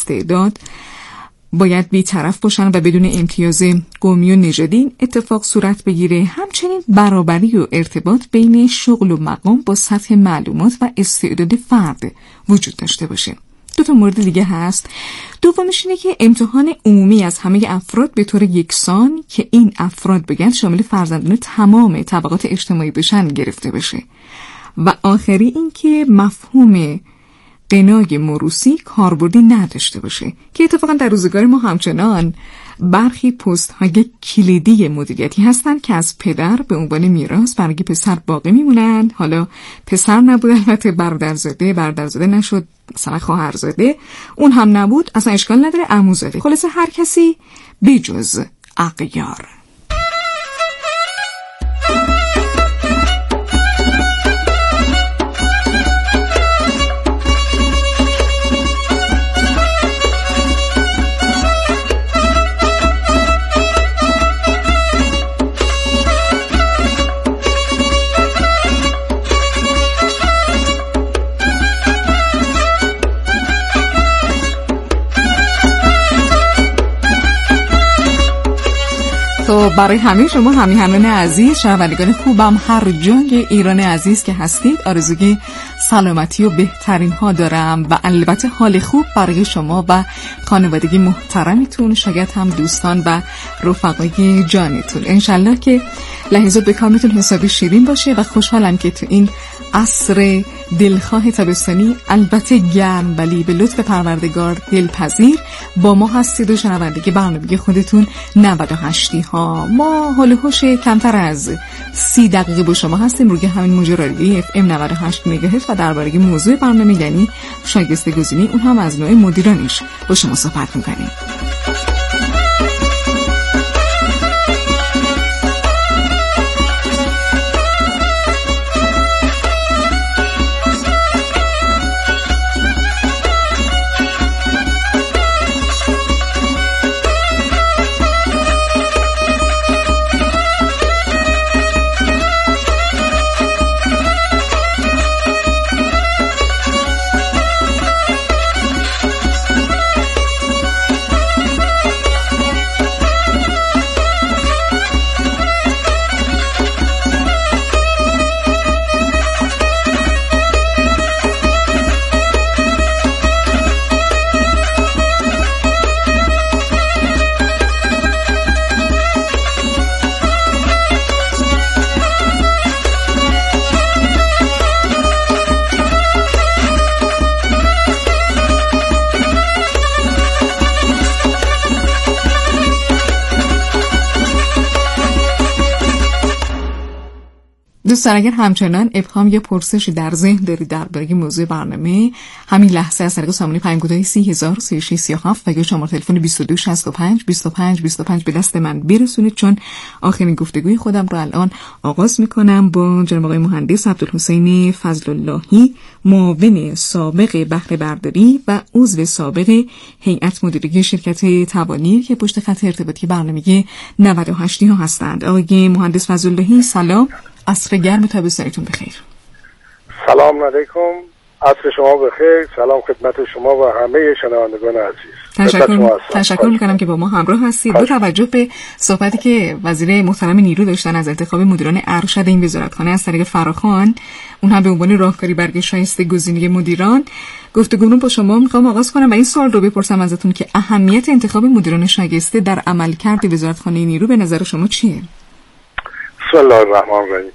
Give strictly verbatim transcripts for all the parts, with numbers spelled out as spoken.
استعداد باید بی‌طرف باشن و بدون امتیاز قومی و نژادی این اتفاق صورت بگیره. همچنین برابری و ارتباط بین شغل و مقام با سطح معلومات و استعداد فرد وجود داشته باشه. دو تا مورد دیگه هست. دومش اینه که امتحان عمومی از همه افراد به طور یکسان که این افراد بگن شامل فرزندان تمام طبقات اجتماعی بشن گرفته بشه. و آخری این که مفهوم قنای موروثی کاربردی نداشته باشه که اتفاقا در روزگار ما همچنان برخی پست های کلیدی مدیریتی هستن که از پدر به عنوان میراث برای پسر باقی میمونن. حالا پسر نبود، البته برادرزاده، برادرزاده نشد، مثلا خواهرزاده، اون هم نبود، اصلا اشکال نداره، عموزاده، خلاصه هر کسی بجز اغیار. تو برای همه شما همیهنان عزیز، شنوندگان خوبم هر جای ایران عزیز که هستید، آرزوی سلامتی و بهترین ها دارم و البته حال خوب برای شما و خانوادگی محترمتون، شاید هم دوستان و رفقای جانتون. انشالله که لحظات به کامتون حسابی شیرین باشه و خوشحالم که تو این عصر دلخواه تابستانی، البته گرم ولی به لطف پروردگار دلپذیر، با ما هستید و شنوندگی برنامه خودتون نود و هشتی ها. ما حال و حوش کمتر از سی دقیقه با شما هستیم روی همین موج رادیویی اف ام نود و هشت مگاهرتز و درباره موضوع برنامه یعنی شایسته گزینی، اون هم از نوع مدیرانش با شما صحبت می‌کنیم. دوستان اگر همچنان ابهام یا پرسشی در ذهن دارید درباره موضوع برنامه، همین لحظه از طریق سامانه پیام‌گذاری سی هزار و سی و شش سی و هفت و یا شماره تلفن بیست و دو شصت و پنج بیست و پنج بیست و پنج به دست من برسونید، چون آخرین گفتگوی خودم رو الان آغاز میکنم با جناب آقای مهندس عبدالحسین فضل اللهی، معاون سابق بهره برداری و عضو سابق هیئت مدیره شرکت توانیر که پشت خط ارتباطی برنامه نود و هشت ها هستند. آقای مهندس فضل اللهی سلام، عصر گرم تابستانیتون بخیر. سلام علیکم، عصر شما بخیر. سلام خدمت شما و همه شنوندگان عزیز. تشکر تشکر میکنم که با ما همراه هستید. با توجه به صحبتی که وزیر محترم نیرو داشتن از انتخاب مدیران ارشد این وزارتخانه از طریق فراخوان، اون هم به عنوان راهکاری برای شایسته گزینی مدیران، گفتگو رو با شما میخوام آغاز کنم و این سوال رو بپرسم ازتون که اهمیت انتخاب مدیران شایسته در عملکرد وزارتخانه نیرو به نظر شما چیه؟ بسم الله الرحمن الرحیم.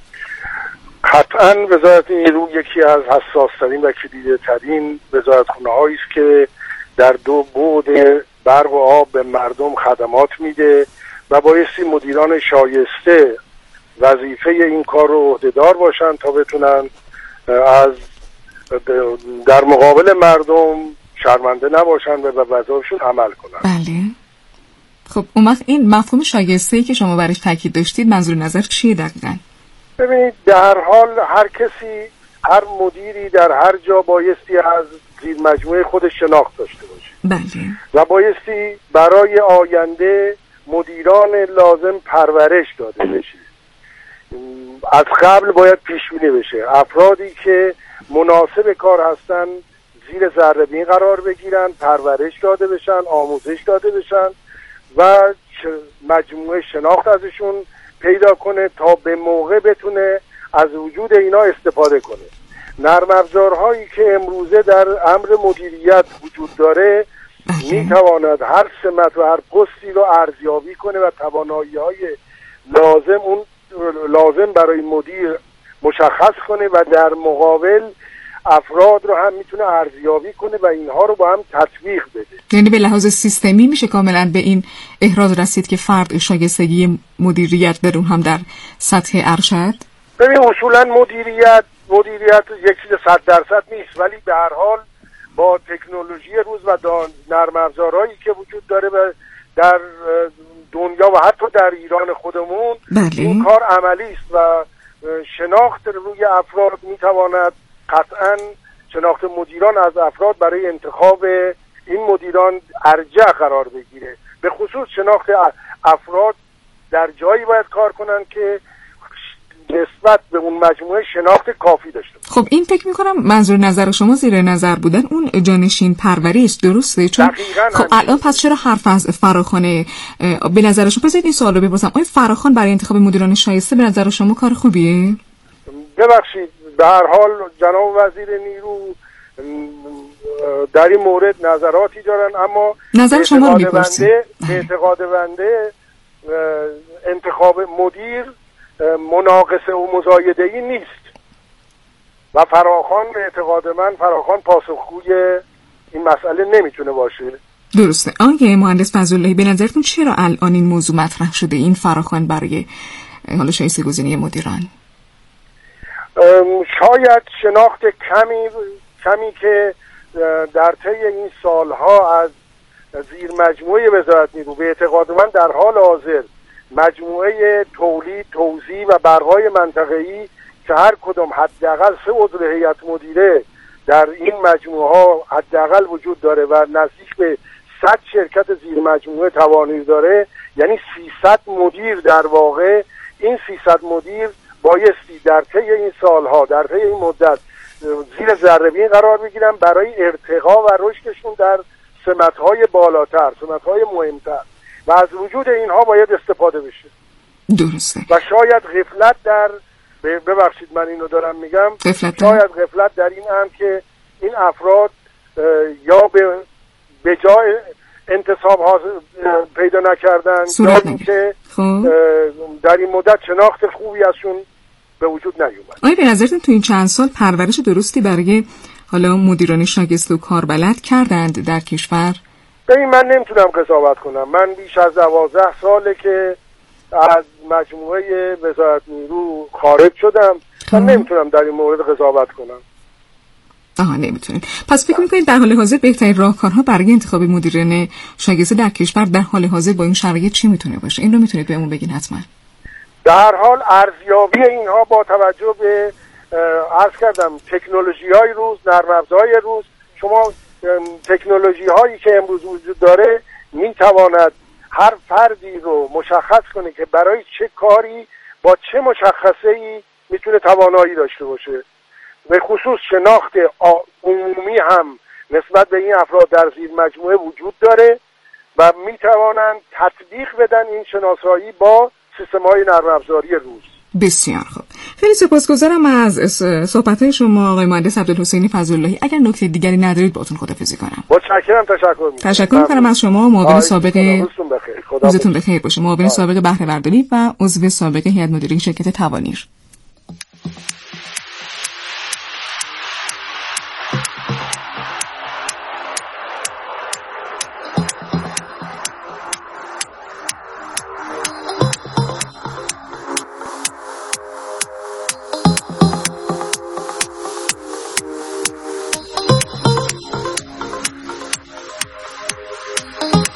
قطعاً وزارت نیرو یکی از حساس‌ترین و کلیدی‌ترین وزارتخانه‌هایی است که در دو بعد برق و آب به مردم خدمات میده و بایستی مدیران شایسته وظیفه این کار رو عهده‌دار باشن تا بتونن از در مقابل مردم شرمنده نباشن و به وظایفشون عمل کنن. بله. خب اون وقت این مفهوم شایسته‌ای که شما برایش تاکید داشتید منظور نظر چیه دقیقاً؟ ببینید، در حال هر کسی، هر مدیری در هر جا بایستی از زیر مجموعه خودش شناخت داشته باشه. بله. و بایستی برای آینده مدیران لازم پرورش داده بشه. از قبل باید پیش بینی بشه. افرادی که مناسب کار هستن زیر ذره‌بین قرار بگیرن، پرورش داده بشن، آموزش داده بشن و مجموعه شناخت ازشون پیدا کنه تا به موقع بتونه از وجود اینا استفاده کنه. نرم افزارهایی که امروزه در امر مدیریت وجود داره میتواند هر سمت و هر پستی رو ارزیابی کنه و توانایی‌های لازم اون لازم برای مدیر مشخص کنه و در مقابل افراد رو هم میتونه ارزیابی کنه و اینها رو با هم تطبیق بده. یعنی به لحاظ سیستمی میشه کاملا به این احراز رسید که فرد شایستگی مدیریت در اون هم در سطح ارشد؟ ببین اصولا مدیریت مدیریت یک چیز صد درصد نیست، ولی به هر حال با تکنولوژی روز و نرم افزارهایی که وجود داره و در دنیا و حتی در ایران خودمون بله. این کار عملی است و شناخت روی افراد میتواند قطعا شناخت مدیران از افراد برای انتخاب این مدیران ارجح قرار بگیره. به خصوص شناخت افراد در جایی باید کار کنن که نسبت به اون مجموعه شناخت کافی داشته باشه. خب این فکر میکنم منظور نظر شما زیر نظر بودن اون جانشین پرورش، درسته؟ چون خب الان پس چرا حرف از فراخوانه؟ به نظر شما بذارید این سوالو بپرسم، آیا فراخوان برای انتخاب مدیران شایسته به نظر شما کار خوبیه؟ ببخشید به هر حال جناب وزیر نیرو در این مورد نظراتی دارن، اما نظر شما رو میپرسیم. به اعتقاد بنده انتخاب مدیر مناقصه و مزایده‌ای نیست و فراخوان به اعتقاد من فراخوان پاسخگوی این مسئله نمیتونه باشه. درسته. آقای مهندس فضلاللهی به نظرتون چرا الان این موضوع مطرح شده، این فراخوان برای حالا شایسته گزینی مدیران؟ شاید شناخت کمی کمی که در طی این سالها از زیر مجموعه وزارت نیرو به اعتقاد من در حال حاضر مجموعه تولید، توزیع و برقای منطقه‌ای که هر کدام حداقل سه عضو هیئت مدیره در این مجموعه ها حداقل وجود داره و نزدیک به صد شرکت زیر مجموعه توانایی داره، یعنی سیصد مدیر در واقع. این سیصد مدیر بایستی در طی این سالها در طی این مدت زیر ذره‌بین قرار بگیرن برای ارتقا و رشدشون در سمت‌های بالاتر، سمت‌های مهمتر و از وجود اینها باید استفاده بشه. درسته. و شاید غفلت در ببخشید من اینو دارم میگم غفلت شاید غفلت در این هم که این افراد یا به به جای انتصاب ها پیدا نکردن یا اینکه در این مدت شناخت خوبی ازشون به وجود نیومد. آیا به نظرتون تو این چند سال پرورش درستی برای حالا مدیران شاگرد و کاربلد کردند در کشور؟ ببین من نمیتونم قضاوت کنم. من بیش از دوازده ساله که از مجموعه وزارت نیرو خارج شدم. من نمیتونم در این مورد قضاوت کنم. آها نمیتونید. پس فکر میکنید در حال حاضر بهترین راهکارها برای انتخاب مدیران شاگرد در کشور در حال حاضر با این شرایط چی میتونه باشه؟ این رو میتونید بهمون بگین حتما. در حال ارزیابی اینها با توجه به عرض کردم تکنولوژی های روز، نرم افزارهای روز. شما تکنولوژی هایی که امروز وجود داره میتواند هر فردی رو مشخص کنه که برای چه کاری با چه مشخصه ای میتونه توانایی داشته باشه. به خصوص شناخت عمومی هم نسبت به این افراد در زیر مجموعه وجود داره و میتوانند تطبیق بدن این شناسایی با سیستم‌های نرم افزاری روز. بسیار خوب. خیلی سپاسگزارم از صحبت‌های شما آقای مهندس عبدالحسینی فضلاللهی. اگر نکته دیگری ندارید باهاتون خداحافظی کنم. متشکرم. تشکر می‌کنم. تشکر می‌کنم از شما معاون سابق. روزتون بخیر. روزتون بخیر باشه. معاون سابق بهره برداری و عضو سابق هیئت مدیره شرکت توانیر.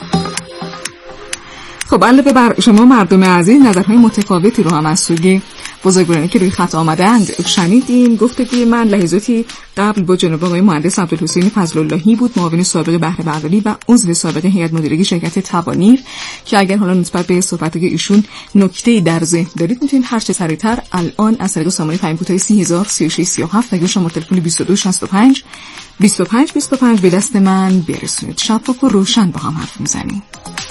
خب علاوه بر شما مردم عزیز نظرهای متفاوتی رو هم از سوی بزرگوارانی که روی خط آمدند شنیدیم. گفتگوی من لحظاتی قبل با جناب آقای مهندس عبدالحسین فضل‌اللهی بود، معاون سابق بهره برداری و عضو سابق هیئت مدیره شرکت توانیر، که اگر حالا نسبت به صحبت‌های ایشون نکته‌ای در ذهن دارید میتونید هر چه سریعتر الان از طریق سامانه پیام کوتاه سی هزار سی و شش سی و هفت و شماره تلفن بیست و دو شصت و پنج بیست و پنج بیست و پنج به دست من برسونید. شفاف و روشن با هم حرف میزنیم.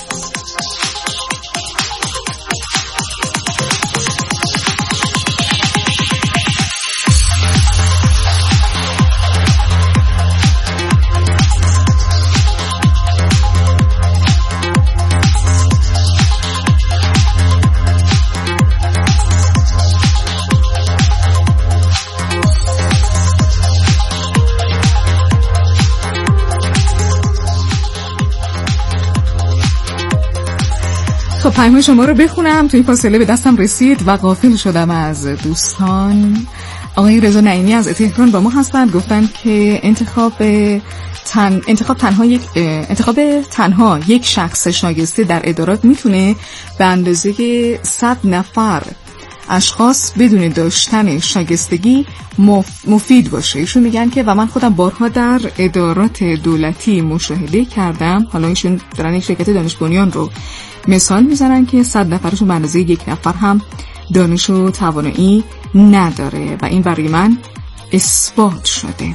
پیام شما رو بخونم. توی فاصله به دستم رسید و غافل شدم از دوستان. آقای رضا نعیمی از تهران با ما هستند، گفتن که انتخاب تن... انتخاب تنها یک انتخاب تنها یک شخص شایسته در ادارات میتونه به اندازه صد نفر اشخاص بدون داشتن شایستگی مف... مفید باشه. ایشون میگن که و من خودم بارها در ادارات دولتی مشاهده کردم، حالا ایشون دارن یک شرکت دانش بنیان رو مثال میزنن که صد نفرشون به اندازه یک نفر هم دانش و توانایی نداره و این برای من اثبات شده.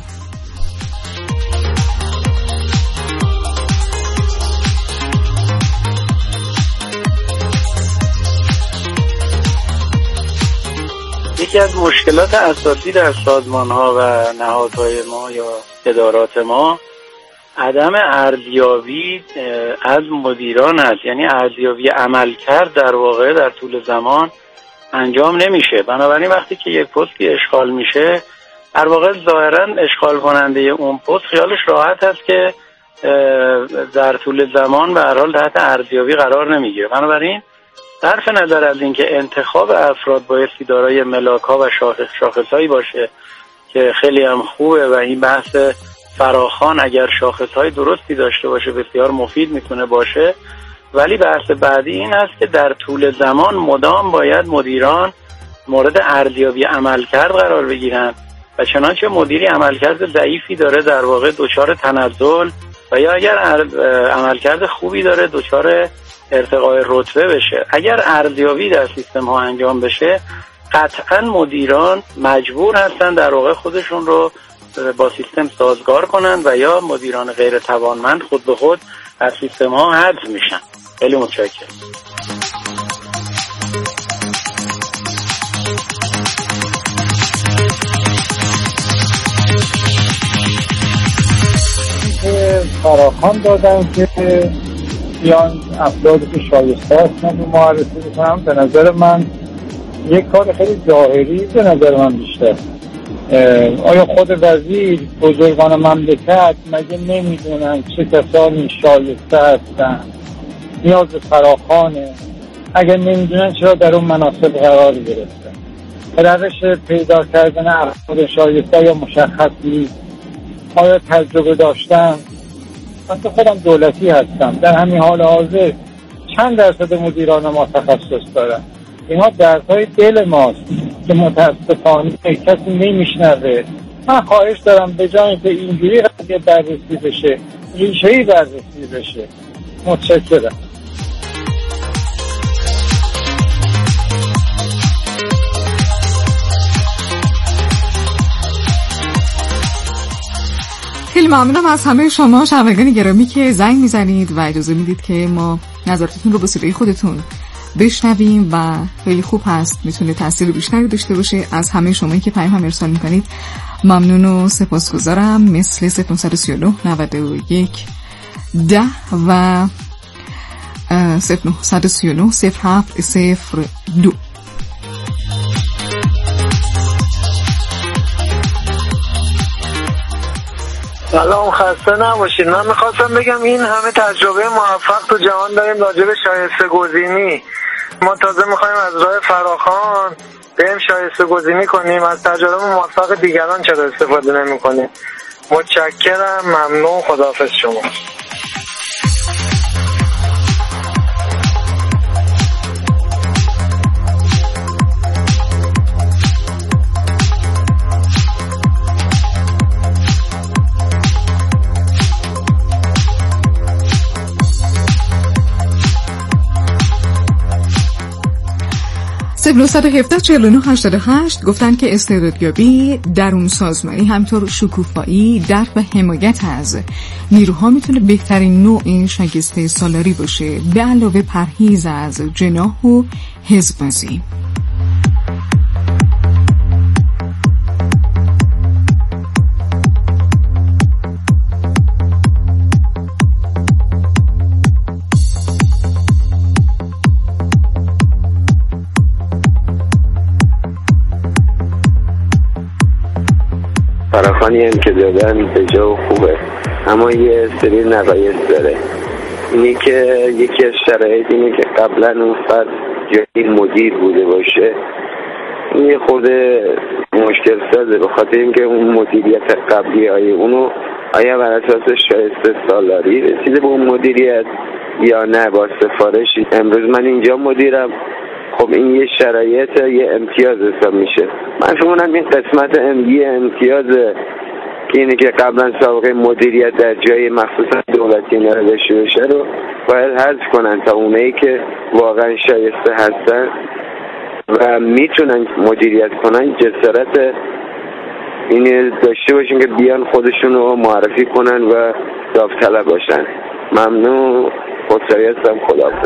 یکی از مشکلات اساسی در سازمان‌ها و نهادهای ما یا ادارات ما عدم ارزیابی از مدیران است، یعنی ارزیابی عملکرد در واقع در طول زمان انجام نمیشه. بنابراین وقتی که یک پستی اشغال میشه، در واقع ظاهرا اشغال کننده اون پست خیالش راحت است که در طول زمان به هر حال تحت ارزیابی قرار نمیگیره. بنابراین صرف نظر از اینکه انتخاب افراد بایستی دارای ملاک‌ها و شاخص‌هایی باشه که خیلی هم خوبه و این بحث فراخوان اگر شاخص‌های درستی داشته باشه بسیار مفید میتونه باشه، ولی بحث بعدی این است که در طول زمان مدام باید مدیران مورد ارزیابی عملکرد قرار بگیرن و چنانچه مدیری عملکرد ضعیفی داره در واقع دچار تنزل و یا اگر عملکرد خوبی داره دچار ارتقای رتبه بشه. اگر ارزیابی در سیستم ها انجام بشه، قطعا مدیران مجبور هستن در واقع خودشون رو با سیستم سازگار کنن و یا مدیران غیر توانمند خود به خود از سیستم ها حذف میشن. خیلی متشکرم. فراخوان دادن که بیان افرادی که شایسته هستن رو معرفی بکنم. به نظر من یک کار خیلی ظاهری به نظر من بیشتر. آیا خود وزیر، بزرگان مملکت مگه نمیدونن چه کسانی شایسته هستن؟ نیاز فراخوانه. اگر نمیدونن چرا در اون مناصب قرار گرفتن؟ روش پیدا کردن افراد شایسته یا مشخص نیست. آیا تجربه داشتن؟ من تو خودم دولتی هستم، در همین حال حاضر چند درصد مدیران ما تخصص دارن؟ اینا درسای دل ماست که متاسفانه کسی نمیشنوه. من خواهش دارم به جای که اینجوری قضیه بررسی بشه، ریشه‌ای بررسی بشه. متشکرم. خیلی ممنونم از همه شما شنوندگان گرامی که زنگ میزنید و اجازه میدید که ما نظراتتون رو به صدای خودتون بشنویم و خیلی خوب هست، میتونه تاثیر بیشتری داشته باشه. از همه شمایی که پیام هم ارسال میکنید ممنون و سپاسگزارم. مثل صفر نه سه نه نود و یک ده و صفر نه سه نه صفر هفت صفر دو. سلام، خسته نباشید. من میخواستم بگم این همه تجربه موفق تو جهان داریم راجع به شایسته گزینی، ما تازه میخوایم از راه فراخوان بریم شایسته گزینی کنیم. از تجربه موفق دیگران چرا استفاده نمی کنیم؟ متشکرم، ممنون، خداحافظ شما. صفر نه یک هفت چهل و نه هشتاد و هشت گفتن که استعدادیابی درون سازمانی همطور شکوفایی، درک و حمایت از نیروها میتونه بهترین نوع شایسته سالاری باشه، به علاوه پرهیز از جناح و حزب‌بازی. فراخوانی هم که دادن به جا و خوبه، اما یه سری نقایص داره. اینی که یکی از شرایط اینه که قبلا اون فرد جایی مدیر بوده باشه، این یه خورده مشکل سازه، به خاطر اینکه اون مدیریت قبلی های اونو آیا بر اساس شایسته سالاری رسیده به اون مدیریت یا نه با سفارشی. امروز من اینجا مدیرم، خب این یه شرایط یه امتیاز حساب میشه. من فهمونم این قسمت ام یه امتیاز که اینه که قبلا سابقه مدیریت در جای مخصوصا دولتی نداشته بشه رو باید حذف کنن تا اونایی که واقعا شایسته هستن و میتونن مدیریت کنن جسارت این داشته باشن که بیان خودشون رو معرفی کنن و داوطلب باشن. ممنون، خودسری هستم، خداحافظ.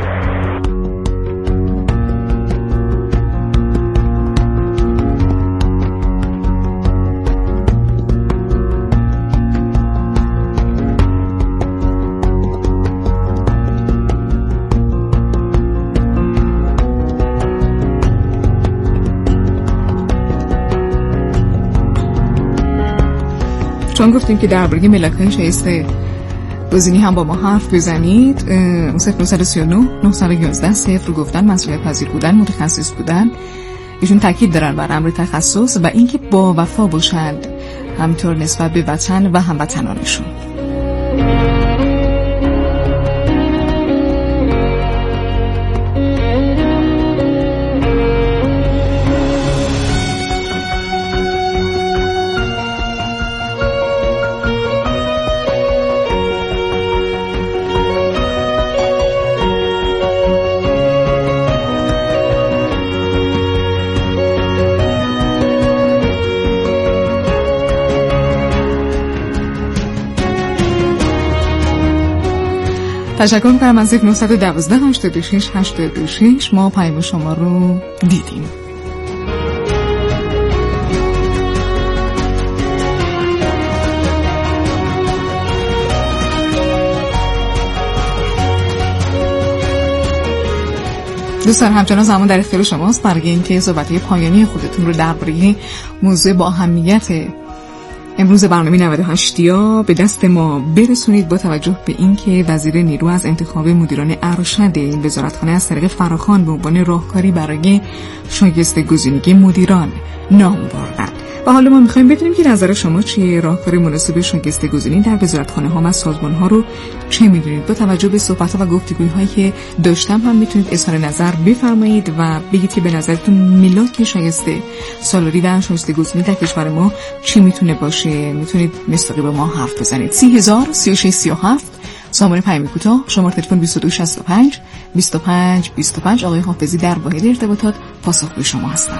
چون گفتیم که درباره ملاک‌های شایسته گزینی هم با ما حرف بزنید. صفر نه سه نه نه یک یک صفر رو گفتن مسئولیت پذیر بودن، متخصص بودن. ایشون تاکید دارن بر امر تخصص و اینکه با وفا باشند همینطور نسبت به وطن و هموطنانشون. تشکر می‌کنم از صفر نه یک دو هشتاد و شش هشتاد و شش. ما پیام شما رو دیدیم. دوستان همچنان زمان در اختیار شماست برای اینکه صحبت‌های پایانی خودتون رو درباره موضوع با اهمیت امروز برنامه نود و هشت یا به دست ما برسونید، با توجه به اینکه وزیر نیرو از انتخاب مدیران ارشد این وزارتخانه از طریق فراخوان به عنوان راهکاری برای شایسته گزینی مدیران نام بردن. و حالا ما میخوایم بدونیم که نظر شما چیه؟ راهکار مناسب شایسته گزینی در وزارتخانه ها و سازمان ها رو چه میدونید؟ با توجه به صحبت ها و گفتگوی هایی که داشتم هم میتونید اظهار نظر بفرمایید و بگید که به نظرتون ملاک شایسته سالاری و شایسته گزینی در کشور ما چی میتونه باشه. میتونید مستقیم با ما حرف بزنید. سی هزار سی و شش سی و هفت سامانه پیام کوتاه، شماره تلفن بیست و دو شصت و پنج بیست و پنج بیست و پنج. آقای حافظی در واحد ارتباطات پاسخگوی شما هستن.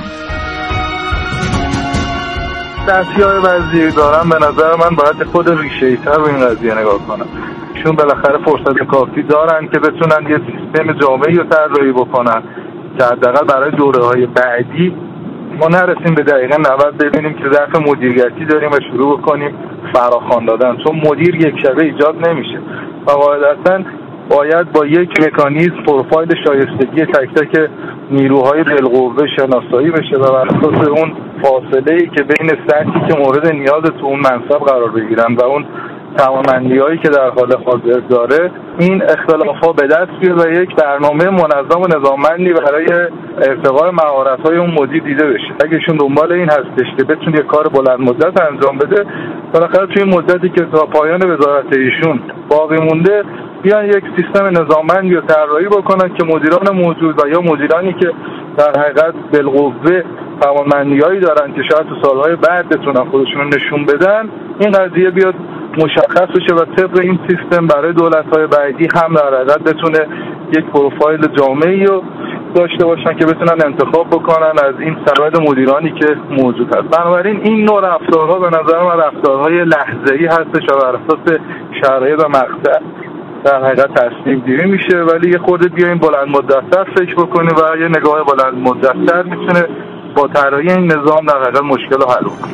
دستیار وزیر دارم، به نظر من باید خود ریشه‌ای تر به این قضیه نگاه کنم. چون بالاخره فرصت کافی دارن که بتونن یه سیستم جامعی رو طراحی بکنن که حداقل برای دوره‌های بعدی ما نرسیم به دقیقاً نود ببینیم که ضعف مدیریتی داریم و شروع بکنیم فراخوان دادن، چون مدیر یک شبه ایجاد نمیشه و قاعدتاً باید با یک مکانیزم پروفایل شایستگی تک تک نیروهای بالقوه شناسایی بشه و بر اساس اون فاصله‌ای که بین سطحی که مورد نیاز تو اون منصب قرار بگیرن و اون توانمندی‌هایی که در حال حاضر داره این اختلاف‌ها به دست بیاد و یک برنامه منظم و نظاممندی برای ارتقاء مهارت‌های اون مدیر دیده بشه. اگه ایشون دنبال این هستش که بتونه یک کار بلند مدت انجام بده، بالاخره توی مدتی که تا پایان وزارت ایشون باقی مونده بیان یک سیستم نظاممندی رو طراحی بکنن که مدیران موجود و یا مدیرانی که در حقیقت بالقوه توانمندی‌هایی دارن که شاید تو سالهای بعد بتونن خودشون رو نشون بدن، این قضیه بیاد مشخص بشه و طبق این سیستم برای دولت‌های بعدی هم در حقیقت بتونه یک پروفایل جامعی رو داشته باشن که بتونن انتخاب بکنن از این سبد مدیرانی که موجود هست. بنابراین این نوع رفتارها به نظر من رفتارهای لحظه‌ای هستش و بر اساس شرایط و مقطع در حقیقت تصمیم گیری میشه، ولی یه خورده بیایم بلند مدت‌تر فکر بکنیم و یه نگاه بلند مدت‌تر میتونه با طراحی این نظام در حقیقت مشکل رو حل کنه.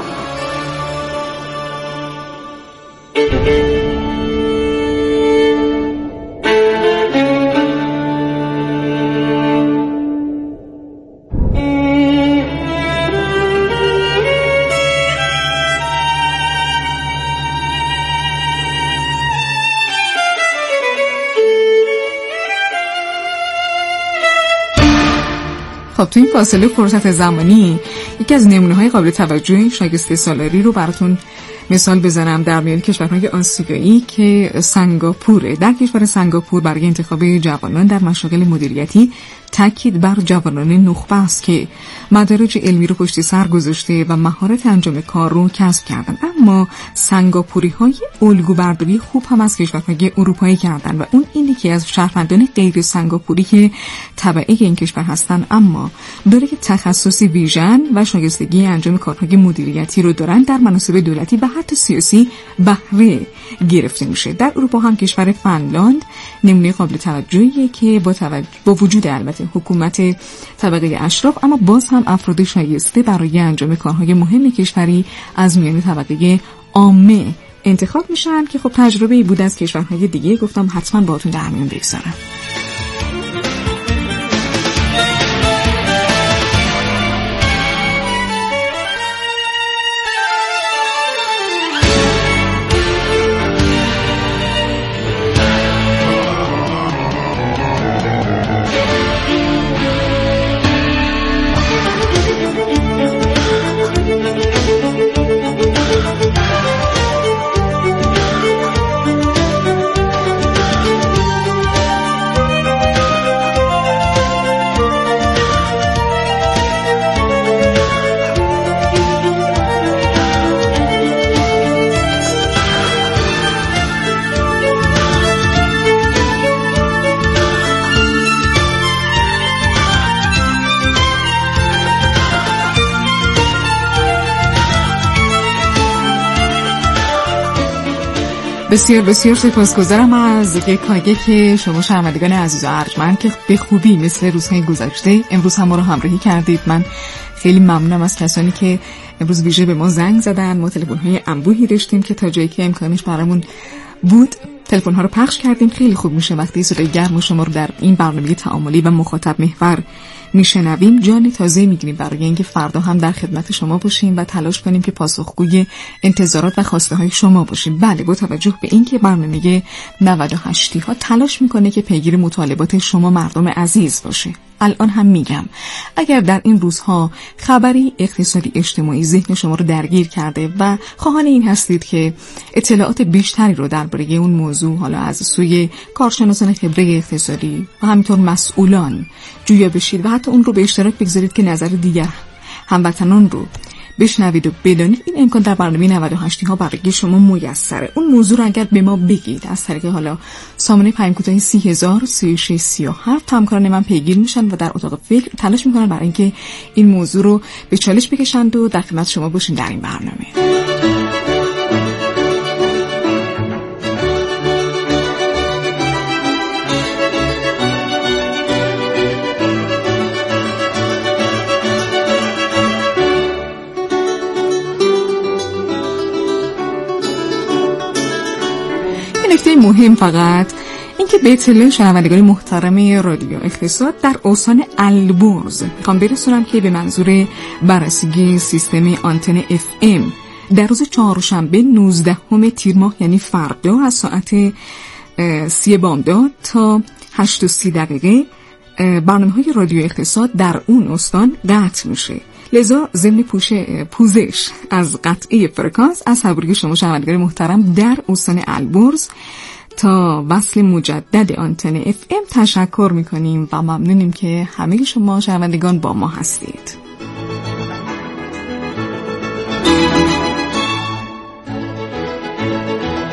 خب تو این فاصله فرصت زمانی یکی از نمونه‌های قابل توجه شایسته سالاری رو براتون مثال بزنم در میان کشورهای آسیایی که سنگاپوره. در کشور سنگاپور برای انتخاب جوانان در مشاغل مدیریتی تاکید بر جوانان نخبه است که مدارج علمی رو پشت سر گذاشته و مهارت انجام کار رو کسب کردن. اما سنگاپوری‌های الگو برداری خوب هم از کشورهای اروپایی کردن و اون اینه که از شهروندان غیر سنگاپوری که تبعه این کشور هستن اما داره که تخصصی ویژن و شایستگی انجام کارهای مدیریتی رو دارن در مناصب دولتی و حتی سیاسی بهره گرفته میشه. در اروپا هم کشور فنلاند نمونه قابل توجهیه که با توجه با وجود البته حکومت طبقه اشراف اما باز هم افراد شایسته برای انجام کارهای مهم کشوری از میان طبقه عامه انتخاب میشن که خب تجربه‌ای بود از کشورهای دیگه، گفتم حتما باهاتون در میون بگذارم. بسیار بسیار سپاسگزارم از یکایک که شما شنوندگان عزیز و ارجمند که به خوبی مثل روزهای گذشته امروز هم ما رو همراهی کردید. من خیلی ممنونم از کسانی که امروز ویژه به ما زنگ زدن. ما تلفن‌های انبوهی داشتیم که تا جایی که امکانش برامون بود تلفن‌ها رو پخش کردیم. خیلی خوب میشه وقتی صدای گرم شما رو در این برنامه تعاملی و مخاطب محور میشنویم. جان تازه میگیریم برای اینکه فردا هم در خدمت شما باشیم و تلاش کنیم که پاسخگوی انتظارات و خواسته های شما باشیم. بله، با توجه به اینکه برنامه نود و هشت ها تلاش میکنه که پیگیر مطالبات شما مردم عزیز باشه. الان هم میگم اگر در این روزها خبری اقتصادی اجتماعی ذهن شما رو درگیر کرده و خواهان این هستید که اطلاعات بیشتری رو درباره اون موضوع حالا از سوی کارشناسان خبره اقتصادی و همینطور مسئولان جویا بشید و حتی اون رو به اشتراک بگذارید که نظر دیگر هموطنان رو بشنوید و بدانید، این امکان در برنامه نود و هشت ها برای شما میسره. اون موضوع رو اگر به ما بگید از طریق حالا سامانه پیام کوتاه سی هزار سی و شش سی و هفت همکاران من پیگیر میشن و در اتاق فکر تلاش میکنن برای اینکه این موضوع رو به چالش بکشند و در خدمت شما باشین در این برنامه. نکته مهم فقط اینکه به اطلاع شنوندگان محترم رادیو اقتصاد در استان البرز میخوام برسونم که به منظور بررسی سیستم آنتن اف ام در روز چهارشنبه نوزدهم تیر ماه یعنی فردا از ساعت سی بامداد تا هشت و سی دقیقه برنامه‌های رادیو اقتصاد در اون استان قطع میشه. لذا ضمن پوزش از قطعی فرکانس از صبوری شما شنوندگان محترم در استان البرز تا وصل مجدد آنتن اف ام تشکر میکنیم و ممنونیم که همه شما شنوندگان با ما هستید.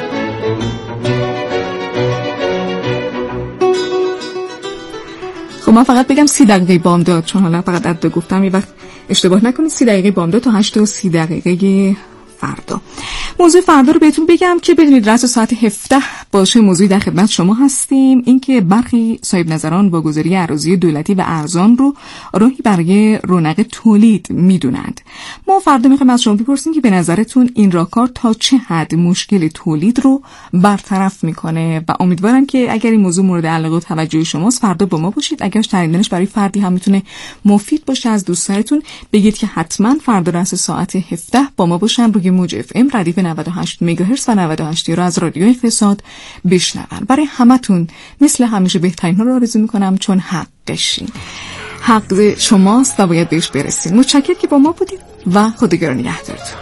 خب من فقط بگم سی دقیقه بامداد، چون حالا فقط عدد گفتم، یه وقت اشتباه نکنید. سی دقیقه بامداد تا هشت و سی دقیقه فردا. موضوع فردا رو بهتون بگم که بدونید رأس ساعت هفده باشه موضوعی در خدمت شما هستیم. اینکه برخی صاحب نظران واگذاری اراضی دولتی و ارزان رو راهی برای رونق تولید میدونند. ما فردا میخوایم از شما بپرسیم که به نظرتون این راهکار تا چه حد مشکل تولید رو برطرف میکنه و امیدوارم که اگر این موضوع مورد علاقه و توجه شماست فردا با ما باشید. اگر شنیدنش برای فردی هم میتونه مفید باشه از دوستانتون بگید که حتما فردا رأس ساعت هفده با ما باشن روی موج اف ام ردیف نود و هشت مگاهرتز و نود و هشت رو از رادیو اقتصاد بشنون. برای همتون مثل همیشه بهترین ها رو آرزو میکنم، چون حقشین، حق شماست و باید بهش برسید. متشکرم که با ما بودید و خداگاه نگهدارتون.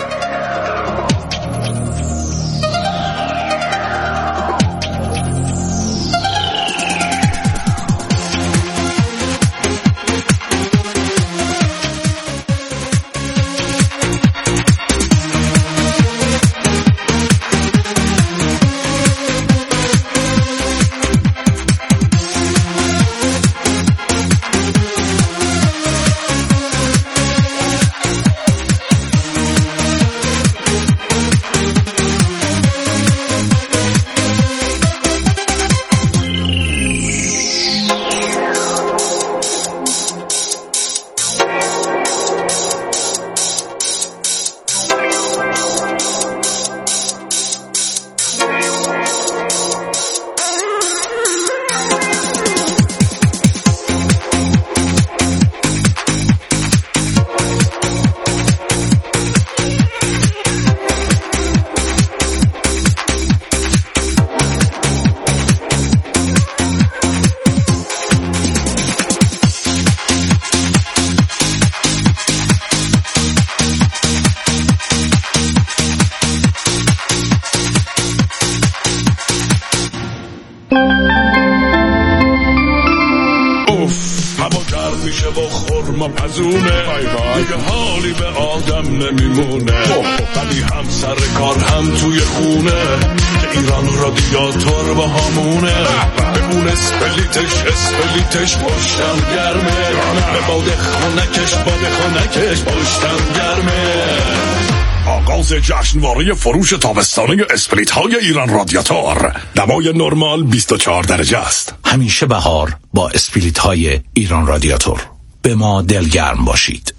ما پزونه دیگه حالی به آدم نمیمونه، ولی هم سر کار هم توی خونه که ایران رادیاتور با همونه. بمون اسپلیتش اسپلیتش پشتم گرمه، به باد خونکش باد خونکش پشتم گرمه. آغاز جشنواره فروش تابستانه اسپریت های ایران رادیاتور. دمای نرمال بیست و چهار درجه است. همیشه بهار با اسپریت های ایران رادیاتور. به ما دلگرم باشید.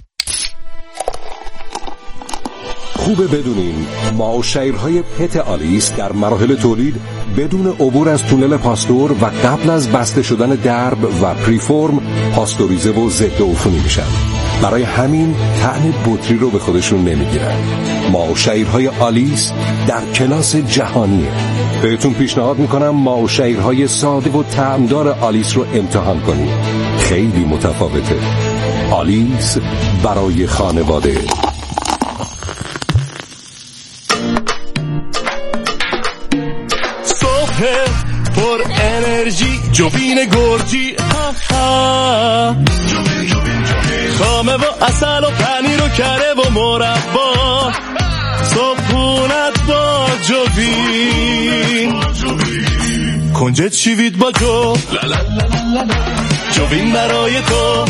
خوبه بدونین ما و شیرهای پت آلیس در مراحل تولید بدون عبور از تونل پاستور و قبل از بسته شدن درب و پریفورم پاستوریزه و ضد عفونی میشن. برای همین طعم بطری رو به خودشون نمیگیرن. ما و شیرهای آلیس در کلاس جهانیه. بهتون پیشنهاد میکنم ما و شیرهای ساده و طعمدار آلیس رو امتحان کنید. خیلی متفاوته. آلیس برای خانواده. صبح پر انرژی جوین گرجی، خامه و اصل و پنیر و کره و مربا، صبحونت با جوین، کنجد شیوید با جو، جوین برای تو،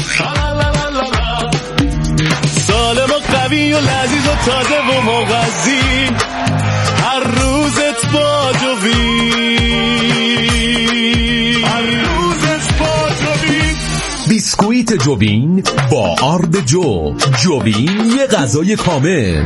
سالم و قوی و لذیذ و تازه و مغذی، هر روزت با جوین، هر روزت با جوین. بیسکویت جوین با آرد جو. جوین یه غذای کامل.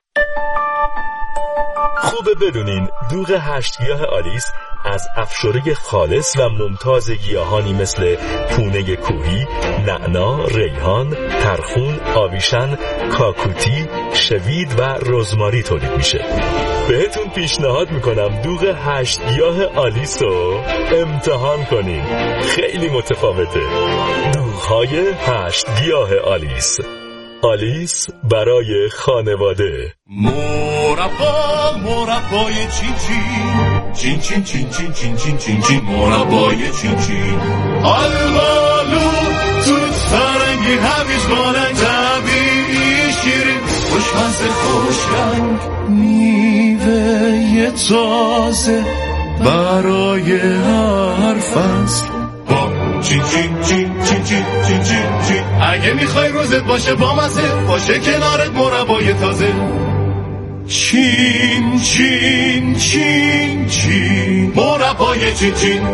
خوبه بدونین دوغ هشت گیاه آلیس از افشوره خالص و ممتاز گیاهانی مثل پونه کوهی، نعنا، ریحان، ترخون، آویشن، کاکوتی، شوید و رزماری تولید میشه. بهتون پیشنهاد میکنم دوغ هشت گیاه آلیس رو امتحان کنین. خیلی متفاوته. دوغ‌های هشت گیاه آلیس. آلیس برای خانواده. مربا مربای چین چین چین چین چین چین چین چین چین مربای چین چین، آلبالو توت فرنگی هویج بارنگ طبیعی شیرین، خوشمزه خوشرنگ میوه تازه برای هر فصل، با چین چین چین چین چین چین چین چین. اگه میخوای روزت باشه بامزه، باشه کنارت مربای تازه. چین چین چین چین مربای چین چین.